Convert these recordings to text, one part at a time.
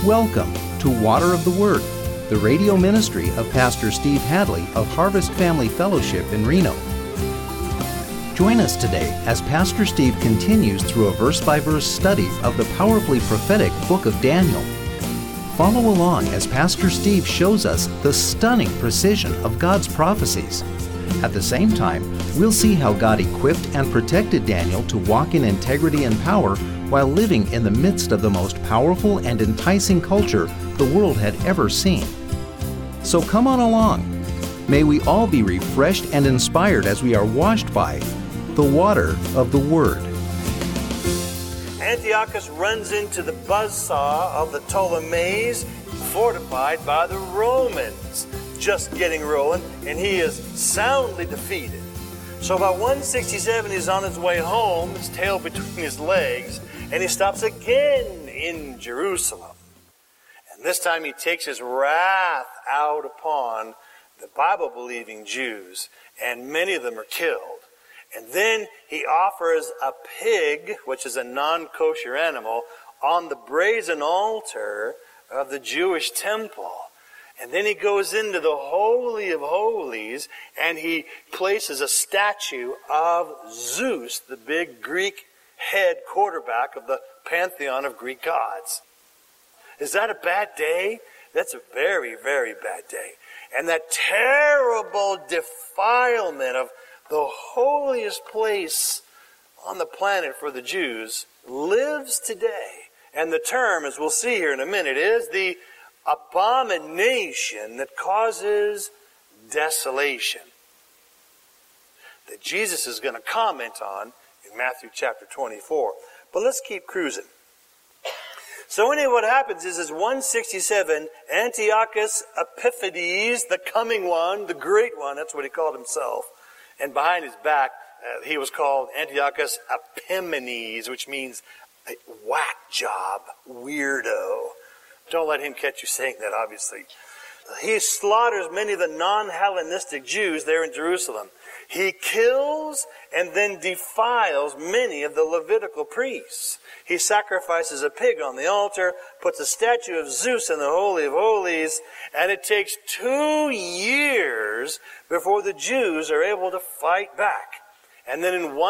Welcome to Water of the Word, the radio ministry of Pastor Steve Hadley of Harvest Family Fellowship in Reno. Join us today as Pastor Steve continues through a verse-by-verse study of the powerfully prophetic book of Daniel. Follow along as Pastor Steve shows us the stunning precision of God's prophecies. At the same time, we'll see how God equipped and protected Daniel to walk in integrity and power while living in the midst of the most powerful and enticing culture the world had ever seen. So come on along. May we all be refreshed and inspired as we are washed by the water of the Word. Antiochus runs into the buzzsaw of the Ptolemies, fortified by the Romans, just getting rolling, and he is soundly defeated. So about 167, he's on his way home, his tail between his legs, and he stops again in Jerusalem. And this time he takes his wrath out upon the Bible-believing Jews, and many of them are killed. And then he offers a pig, which is a non-kosher animal, on the brazen altar of the Jewish temple. And then he goes into the Holy of Holies, and he places a statue of Zeus, the big Greek head quarterback of the pantheon of Greek gods. Is that a bad day? That's a very, very bad day. And that terrible defilement of the holiest place on the planet for the Jews lives today. And the term, as we'll see here in a minute, is the abomination that causes desolation, that Jesus is going to comment on in Matthew chapter 24. But let's keep cruising. So anyway, what happens is 167, Antiochus Epiphanes, the coming one, the great one, that's what he called himself. And behind his back, he was called Antiochus Epimanes, which means a whack job, weirdo. Don't let him catch you saying that, obviously. He slaughters many of the non-Hellenistic Jews there in Jerusalem. He kills and then defiles many of the Levitical priests. He sacrifices a pig on the altar, puts a statue of Zeus in the Holy of Holies, and it takes 2 years before the Jews are able to fight back. And then in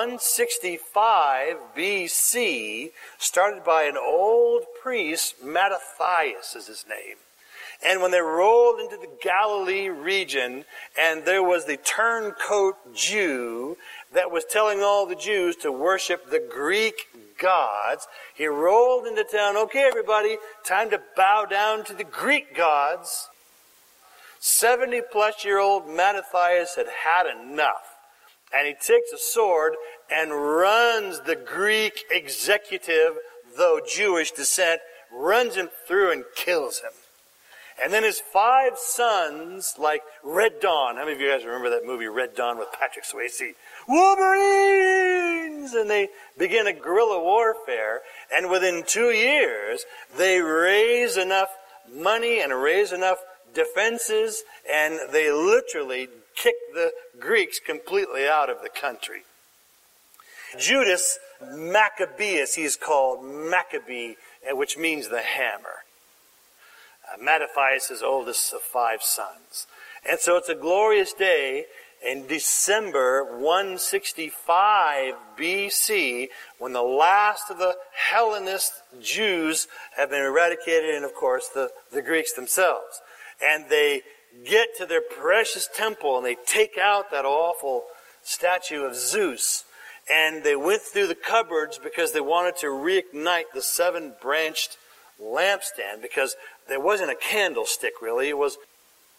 165 BC, started by an old priest, Mattathias is his name. And when they rolled into the Galilee region, and there was the turncoat Jew that was telling all the Jews to worship the Greek gods, he rolled into town, okay everybody, time to bow down to the Greek gods. 70-plus-year-old Mattathias had had enough. And he takes a sword and runs the Greek executive, though Jewish descent, runs him through and kills him. And then his 5 sons, like Red Dawn. How many of you guys remember that movie, Red Dawn, with Patrick Swayze? Wolverines! And they begin a guerrilla warfare. And within 2 years, they raise enough money and raise enough defenses, and they literally kick the Greeks completely out of the country. Judas Maccabeus, he's called Maccabee, which means the hammer. Mattathias is oldest of 5 sons. And so it's a glorious day in December 165 BC, when the last of the Hellenist Jews have been eradicated, and of course the Greeks themselves. And they get to their precious temple and they take out that awful statue of Zeus. And they went through the cupboards because they wanted to reignite the 7-branched lampstand, because there wasn't a candlestick really. It was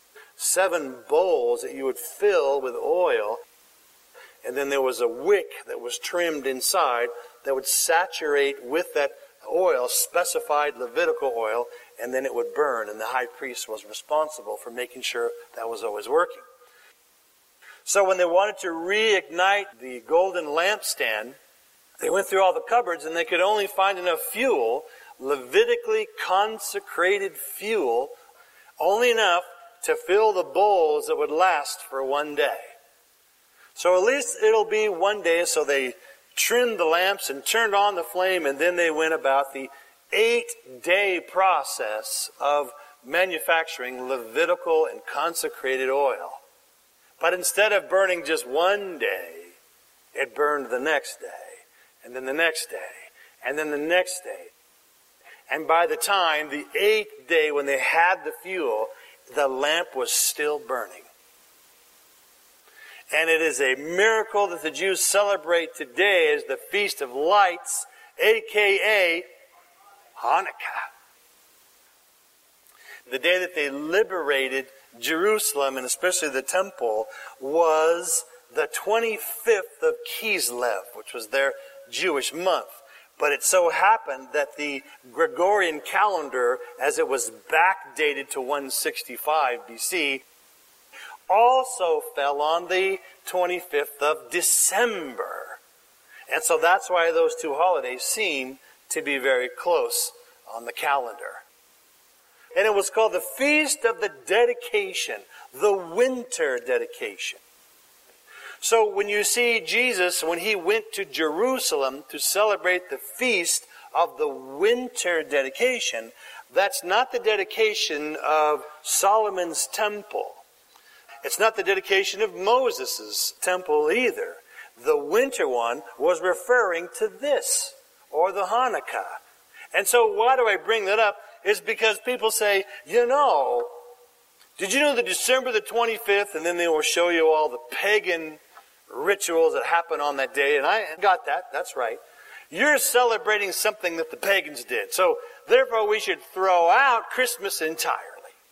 7 bowls that you would fill with oil. And then there was a wick that was trimmed inside that would saturate with that oil, specified Levitical oil, and then it would burn, and the high priest was responsible for making sure that was always working. So when they wanted to reignite the golden lampstand, they went through all the cupboards, and they could only find enough fuel, Levitically consecrated fuel, only enough to fill the bowls that would last for 1 day. So at least it'll be 1 day, so they trimmed the lamps and turned on the flame, and then they went about the 8-day process of manufacturing Levitical and consecrated oil. But instead of burning just one day, it burned the next day, and then the next day, and then the next day. And by the time the 8th day, when they had the fuel, the lamp was still burning. And it is a miracle that the Jews celebrate today as the Feast of Lights, a.k.a. Hanukkah. The day that they liberated Jerusalem, and especially the temple, was the 25th of Kislev, which was their Jewish month. But it so happened that the Gregorian calendar, as it was backdated to 165 BC, also fell on the 25th of December. And so that's why those two holidays seem to be very close on the calendar. And it was called the Feast of the Dedication, the winter dedication. So when you see Jesus, when he went to Jerusalem to celebrate the feast of the winter dedication, that's not the dedication of Solomon's temple. It's not the dedication of Moses' temple either. The winter one was referring to this, or the Hanukkah. And so why do I bring that up? Is because people say, did you know that December the 25th, and then they will show you all the pagan rituals that happen on that day, and I got that, that's right. You're celebrating something that the pagans did, so therefore we should throw out Christmas entirely.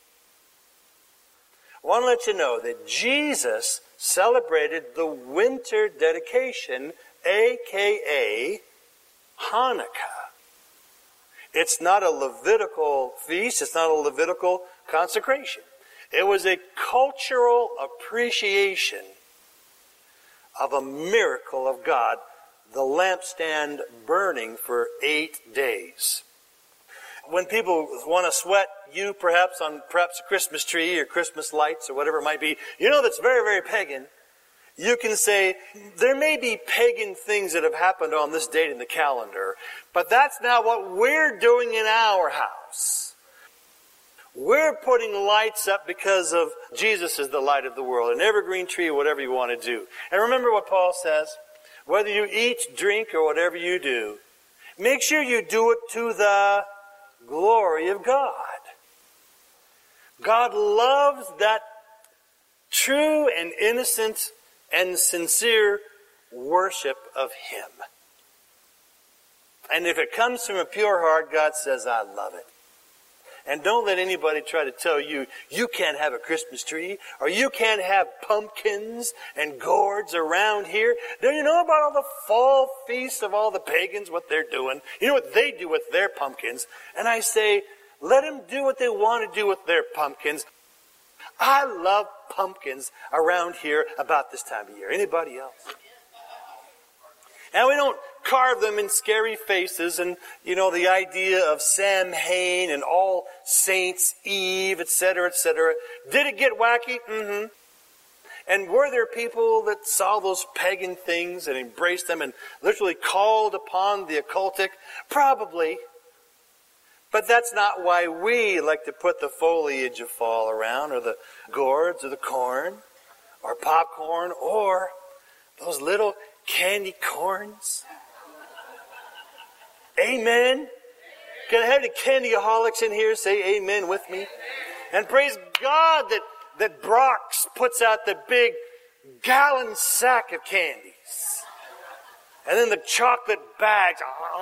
I want to let you know that Jesus celebrated the winter dedication, a.k.a. Hanukkah. It's not a Levitical feast, it's not a Levitical consecration. It was a cultural appreciation of a miracle of God, the lampstand burning for 8 days. When people want to sweat you perhaps on a Christmas tree or Christmas lights or whatever it might be, that's very, very pagan. You can say, there may be pagan things that have happened on this date in the calendar, but that's not what we're doing in our house. We're putting lights up because of Jesus is the light of the world, an evergreen tree, whatever you want to do. And remember what Paul says, whether you eat, drink, or whatever you do, make sure you do it to the glory of God. God loves that true and innocent and sincere worship of Him. And if it comes from a pure heart, God says, I love it. And don't let anybody try to tell you, you can't have a Christmas tree, or you can't have pumpkins and gourds around here. Do you know about all the fall feasts of all the pagans, what they're doing? You know what they do with their pumpkins? And I say, let them do what they want to do with their pumpkins. I love pumpkins around here about this time of year. Anybody else? And we don't carve them in scary faces and, the idea of Samhain and All Saints' Eve, etc., etc. Did it get wacky? Mm-hmm. And were there people that saw those pagan things and embraced them and literally called upon the occultic? Probably. But that's not why we like to put the foliage of fall around, or the gourds, or the corn, or popcorn, or those little candy corns. Amen. Can I have the candyaholics in here say amen with me? And praise God that Brock's puts out the big gallon sack of candies. And then the chocolate bags.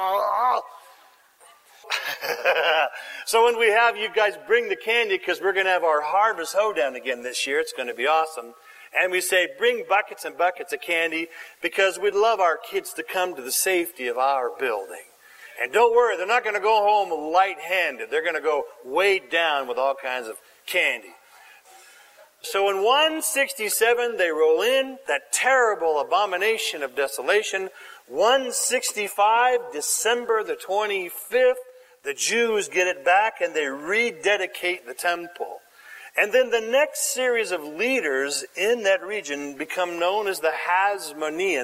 So when we have you guys bring the candy, because we're going to have our harvest hoedown again this year, it's going to be awesome. And we say, bring buckets and buckets of candy, because we'd love our kids to come to the safety of our building. And don't worry, they're not going to go home light-handed. They're going to go weighed down with all kinds of candy. So in 167, they roll in that terrible abomination of desolation. 165, December the 25th, the Jews get it back and they rededicate the temple. And then the next series of leaders in that region become known as the Hasmonean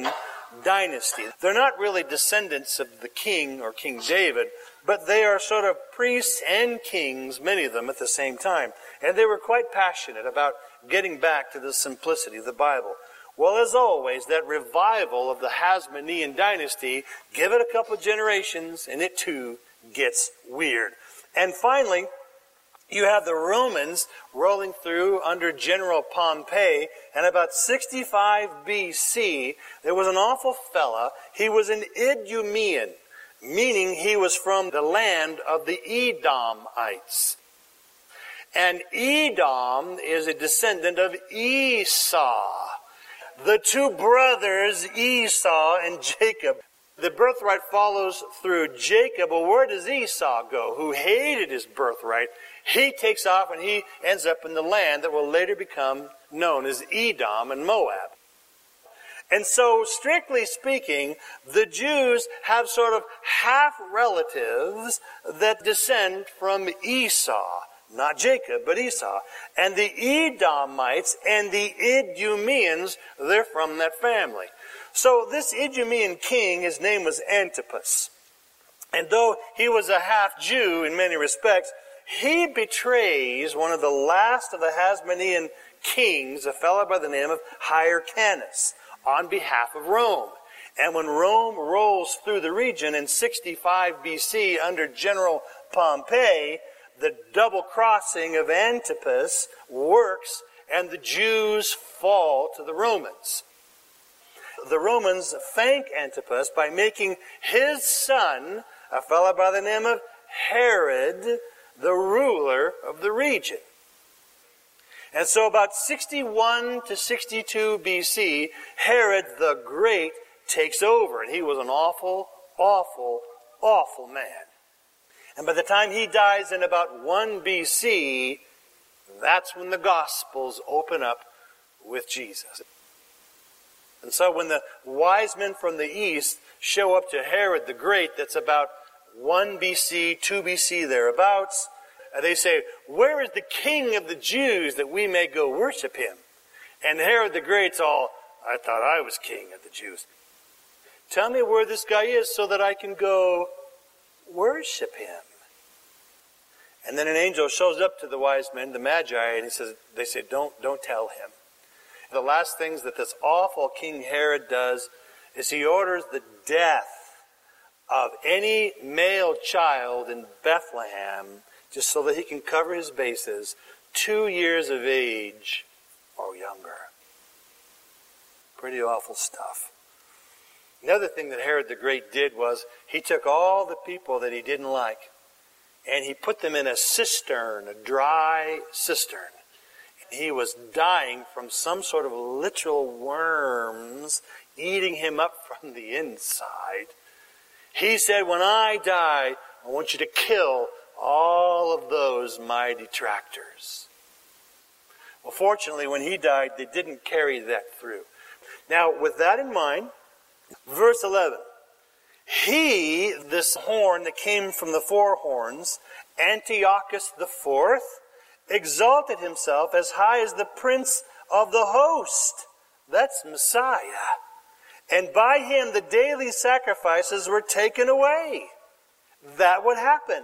dynasty. They're not really descendants of the king or King David, but they are sort of priests and kings, many of them at the same time. And they were quite passionate about getting back to the simplicity of the Bible. Well, as always, that revival of the Hasmonean dynasty, give it a couple of generations, and it too gets weird. And finally, you have the Romans rolling through under General Pompey, and about 65 BC, there was an awful fella. He was an Idumean, meaning he was from the land of the Edomites. And Edom is a descendant of Esau. The two brothers, Esau and Jacob. The birthright follows through Jacob. Well, where does Esau go, who hated his birthright? He takes off and he ends up in the land that will later become known as Edom and Moab. And so, strictly speaking, the Jews have sort of half relatives that descend from Esau. Not Jacob, but Esau. And the Edomites and the Idumeans, they're from that family. So this Idumean king, his name was Antipas. And though he was a half-Jew in many respects, he betrays one of the last of the Hasmonean kings, a fellow by the name of Hyrcanus, on behalf of Rome. And when Rome rolls through the region in 65 BC under General Pompey, the double crossing of Antipas works, and the Jews fall to the Romans. The Romans thank Antipas by making his son, a fellow by the name of Herod, the ruler of the region. And so about 61 to 62 BC, Herod the Great takes over, and he was an awful, awful, awful man. And by the time he dies in about 1 BC, that's when the Gospels open up with Jesus. And so when the wise men from the east show up to Herod the Great, that's about 1 BC, 2 BC, thereabouts, they say, "Where is the king of the Jews that we may go worship him?" And Herod the Great's all, "I thought I was king of the Jews. Tell me where this guy is so that I can go worship him." And then an angel shows up to the wise men, the Magi, and they say, don't tell him. The last things that this awful King Herod does is he orders the death of any male child in Bethlehem, just so that he can cover his bases, 2 years of age or younger. Pretty awful stuff. Another thing that Herod the Great did was he took all the people that he didn't like and he put them in a cistern, a dry cistern. And he was dying from some sort of literal worms eating him up from the inside. He said, "When I die, I want you to kill all of those my detractors." Well, fortunately, when he died, they didn't carry that through. Now, with that in mind, verse 11. He, this horn that came from the four horns, Antiochus IV, exalted himself as high as the prince of the host. That's Messiah. And by him the daily sacrifices were taken away. That would happen.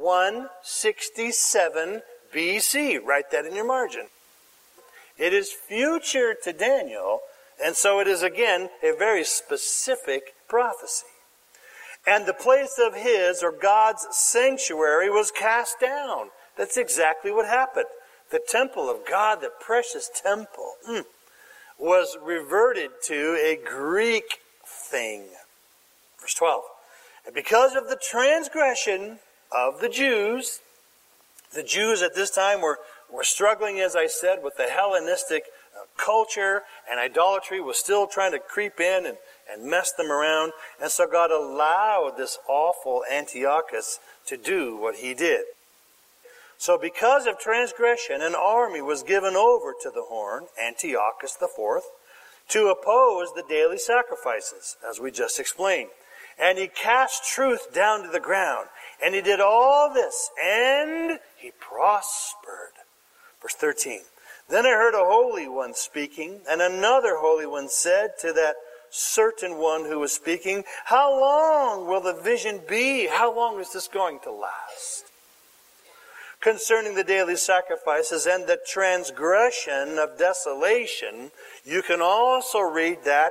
167 BC. Write that in your margin. It is future to Daniel, and so it is again a very specific prophecy. And the place of his, or God's sanctuary, was cast down. That's exactly what happened. The temple of God, the precious temple, was reverted to a Greek thing. Verse 12. And because of the transgression of the Jews at this time were struggling, as I said, with the Hellenistic culture, and idolatry was still trying to creep in and mess them around. And so God allowed this awful Antiochus to do what he did. So because of transgression, an army was given over to the horn, Antiochus IV, to oppose the daily sacrifices, as we just explained. And he cast truth down to the ground. And he did all this, and he prospered. Verse 13. Then I heard a holy one speaking, and another holy one said to that certain one who was speaking, how long will the vision be? How long is this going to last? Concerning the daily sacrifices and the transgression of desolation, you can also read that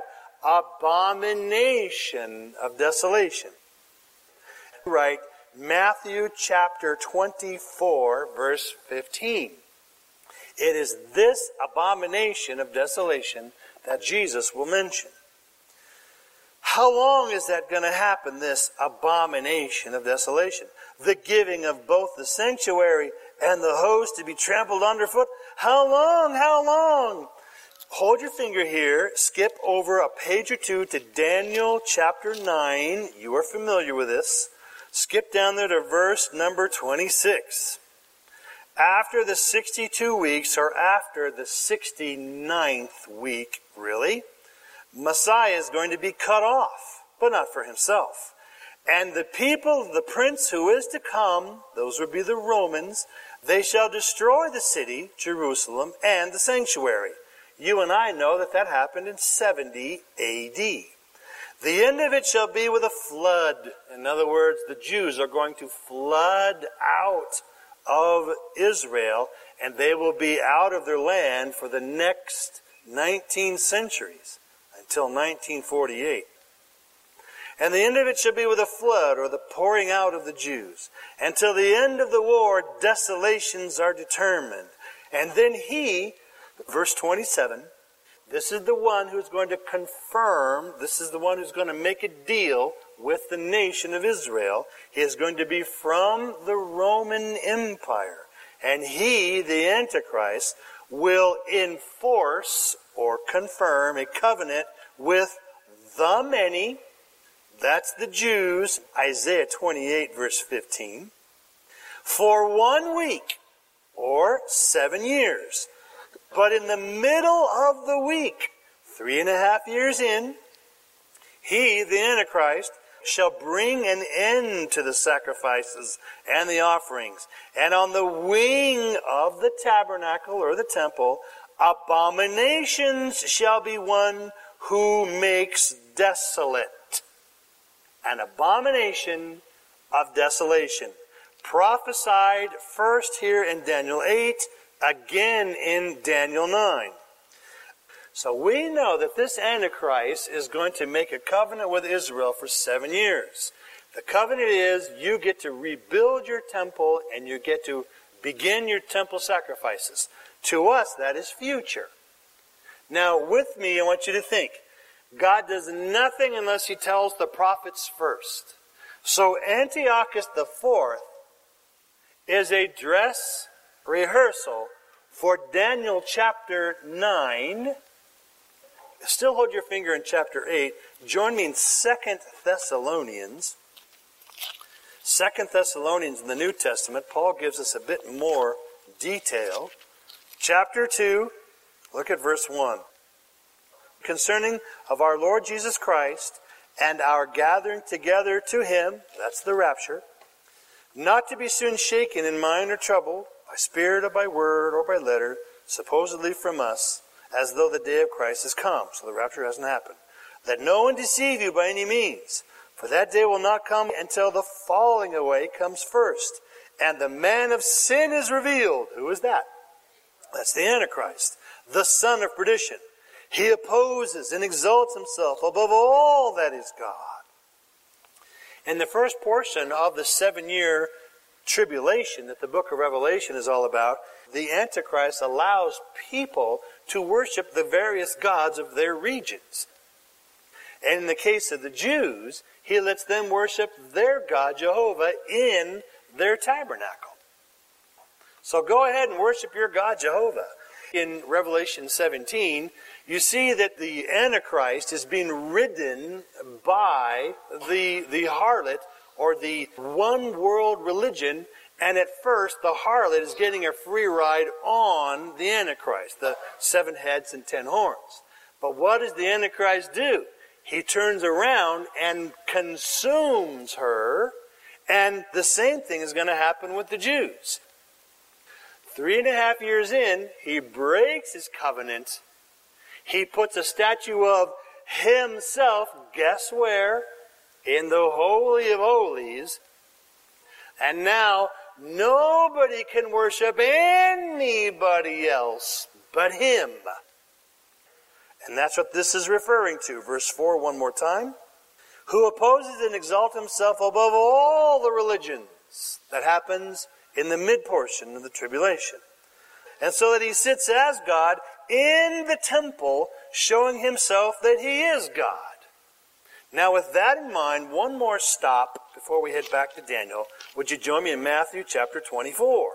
abomination of desolation. Right, Matthew chapter 24, verse 15. It is this abomination of desolation that Jesus will mention. How long is that going to happen, this abomination of desolation? The giving of both the sanctuary and the host to be trampled underfoot? How long? How long? Hold your finger here. Skip over a page or two to Daniel chapter 9. You are familiar with this. Skip down there to verse number 26. After the 62 weeks, or after the 69th week, really, Messiah is going to be cut off, but not for himself. And the people, the prince who is to come, those would be the Romans, they shall destroy the city, Jerusalem, and the sanctuary. You and I know that that happened in 70 A.D. The end of it shall be with a flood. In other words, the Jews are going to flood out of Israel, and they will be out of their land for the next 19 centuries, until 1948. And the end of it shall be with a flood, or the pouring out of the Jews. Until the end of the war, desolations are determined. And then he, verse 27, this is the one who's going to confirm, this is the one who's going to make a deal with the nation of Israel. He is going to be from the Roman Empire. And he, the Antichrist, will enforce or confirm a covenant with the many. That's the Jews, Isaiah 28, verse 15. For 1 week, or 7 years. But in the middle of the week, 3.5 years in, he, the Antichrist, shall bring an end to the sacrifices and the offerings. And on the wing of the tabernacle, or the temple, abominations shall be one who makes desolate. An abomination of desolation. Prophesied first here in Daniel 8, again in Daniel 9. So we know that this Antichrist is going to make a covenant with Israel for 7 years. The covenant is you get to rebuild your temple and you get to begin your temple sacrifices. To us, that is future. Now, with me, I want you to think. God does nothing unless he tells the prophets first. So Antiochus IV is a dress rehearsal for Daniel chapter 9. Still hold your finger in chapter 8. Join me in 2 Thessalonians. 2 Thessalonians in the New Testament, Paul gives us a bit more detail. Chapter 2, look at verse 1. Concerning of our Lord Jesus Christ and our gathering together to him, that's the rapture, not to be soon shaken in mind or troubled, by spirit or by word or by letter, supposedly from us, as though the day of Christ has come. So the rapture hasn't happened. Let no one deceive you by any means, for that day will not come until the falling away comes first, and the man of sin is revealed. Who is that? That's the Antichrist, the son of perdition. He opposes and exalts himself above all that is God. In the first portion of the 7-year tribulation that the book of Revelation is all about, the Antichrist allows people to worship the various gods of their regions. And in the case of the Jews, he lets them worship their God, Jehovah, in their tabernacle. So go ahead and worship your God, Jehovah. In Revelation 17, you see that the Antichrist is being ridden by the harlot, or the one world religion, and at first the harlot is getting a free ride on the Antichrist, the 7 heads and 10 horns. But what does the Antichrist do? He turns around and consumes her, and the same thing is going to happen with the Jews. 3.5 years in, he breaks his covenant. He puts a statue of himself, guess where? In the Holy of Holies. And now nobody can worship anybody else but him. And that's what this is referring to. Verse 4, one more time. Who opposes and exalts himself above all the religions. That happens in the mid-portion of the tribulation. And so that he sits as God in the temple, showing himself that he is God. Now with that in mind, one more stop before we head back to Daniel. Would you join me in Matthew chapter 24?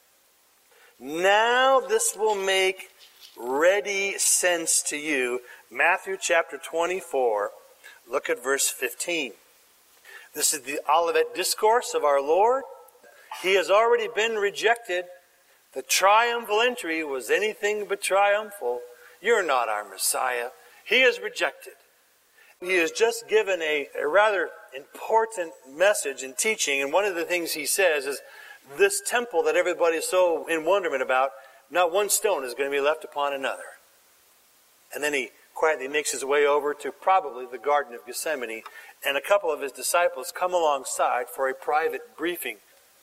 Now this will make ready sense to you. Matthew chapter 24, look at verse 15. This is the Olivet Discourse of our Lord. He has already been rejected. The triumphal entry was anything but triumphal. You're not our Messiah. He is rejected. He has just given a rather important message and teaching, and one of the things he says is, this temple that everybody is so in wonderment about, not one stone is going to be left upon another. And then he quietly makes his way over to probably the Garden of Gethsemane, and a couple of his disciples come alongside for a private briefing.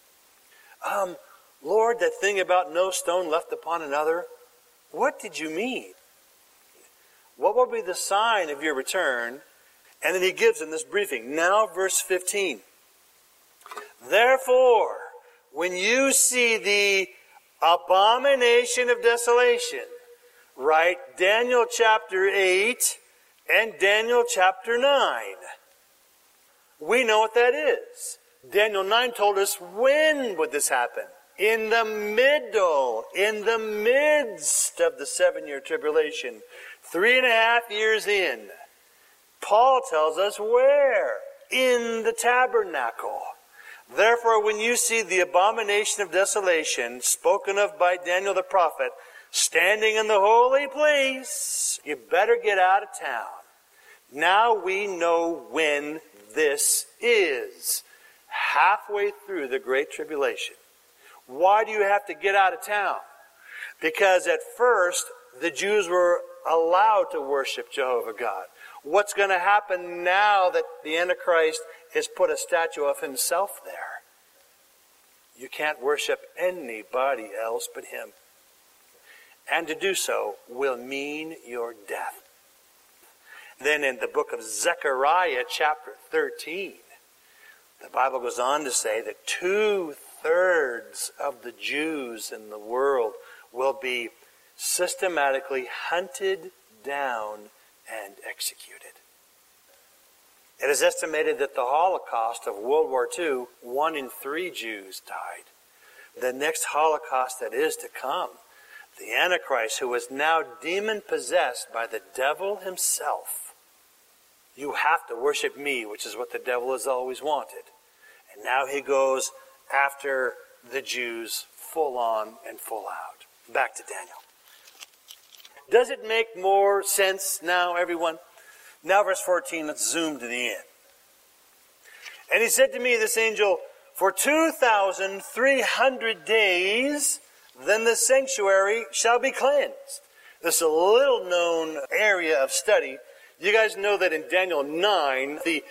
Lord, that thing about no stone left upon another, what did you mean? What will be the sign of your return? And then he gives them this briefing. Now verse 15. Therefore, when you see the abomination of desolation, write Daniel chapter 8 and Daniel chapter 9. We know what that is. Daniel 9 told us when would this happen. In the midst of the 7-year tribulation, 3.5 years in. Paul tells us where? In the tabernacle. Therefore, when you see the abomination of desolation, spoken of by Daniel the prophet, standing in the holy place, you better get out of town. Now we know when this is. Halfway through the Great Tribulation. Why do you have to get out of town? Because at first, the Jews were allowed to worship Jehovah God. What's going to happen now that the Antichrist has put a statue of himself there? You can't worship anybody else but him. And to do so will mean your death. Then in the book of Zechariah chapter 13, the Bible goes on to say that 2/3 of the Jews in the world will be systematically hunted down and executed. It is estimated that the Holocaust of World War II, 1 in 3 Jews died. The next Holocaust that is to come, the Antichrist, who is now demon-possessed by the devil himself. You have to worship me, which is what the devil has always wanted. And now he goes after the Jews full on and full out. Back to Daniel. Does it make more sense now, everyone? Now verse 14, let's zoom to the end. And he said to me, this angel, for 2,300 days, then the sanctuary shall be cleansed. This is a little known area of study. You guys know that in Daniel 9, the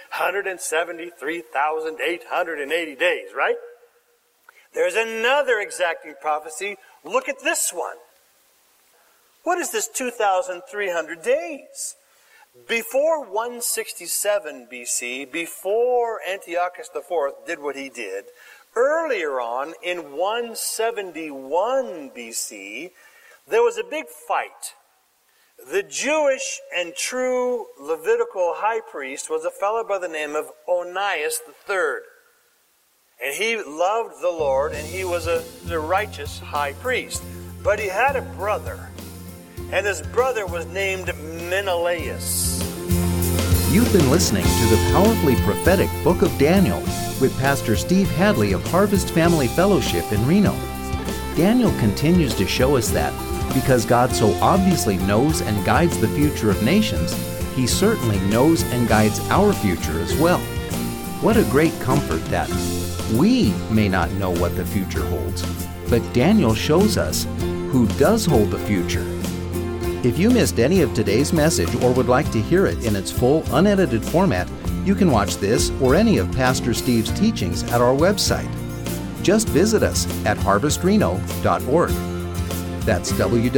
173,880 days, right? There's another exacting prophecy. Look at this one. What is this 2,300 days? Before 167 BC, before Antiochus IV did what he did, earlier on in 171 BC, there was a big fight. The Jewish and true Levitical high priest was a fellow by the name of Onias III. And he loved the Lord, and he was a righteous high priest. But he had a brother, and his brother was named Menelaus. You've been listening to the powerfully prophetic Book of Daniel with Pastor Steve Hadley of Harvest Family Fellowship in Reno. Daniel continues to show us that because God so obviously knows and guides the future of nations, He certainly knows and guides our future as well. What a great comfort that we may not know what the future holds, but Daniel shows us who does hold the future. If you missed any of today's message or would like to hear it in its full, unedited format, you can watch this or any of Pastor Steve's teachings at our website. Just visit us at harvestreno.org. That's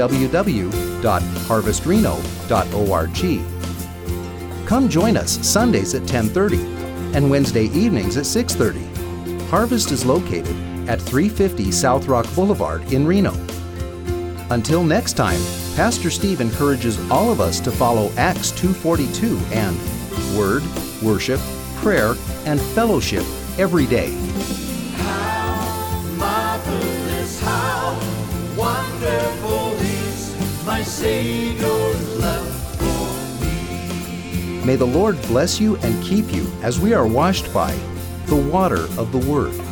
www.harvestreno.org. Come join us Sundays at 10:30 and Wednesday evenings at 6:30. Harvest is located at 350 South Rock Boulevard in Reno. Until next time, Pastor Steve encourages all of us to follow Acts 2:42 and Word, Worship, Prayer, and Fellowship every day. How marvelous, how wonderful is my Savior's love for me. May the Lord bless you and keep you as we are washed by the water of the Word.